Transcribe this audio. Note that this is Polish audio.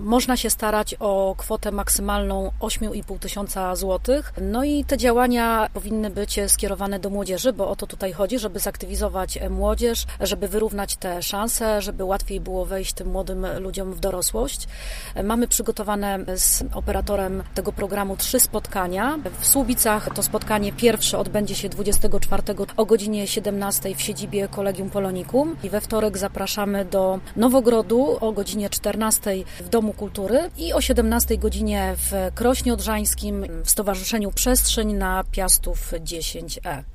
można się starać o kwotę maksymalną 8,5 tysiąca złotych. No i te działania powinny być skierowane do młodzieży, bo o to tutaj chodzi, żeby zaktywizować młodzież, żeby wyrównać te szanse, żeby łatwiej było wejść tym młodym ludziom w dorosłość. Mamy przygotowane z operatorem tego programu 3 spotkania. W Słubicach to spotkanie pierwsze odbędzie się 24 o godzinie 17 w siedzibie Collegium Polonicum i we wtorek zapraszamy do Nowogrodu o godzinie 14 w Domu Kultury i o 17 godzinie w Krośnie Odrzańskim w Stowarzyszeniu Przestrzeń na Piastów 10E.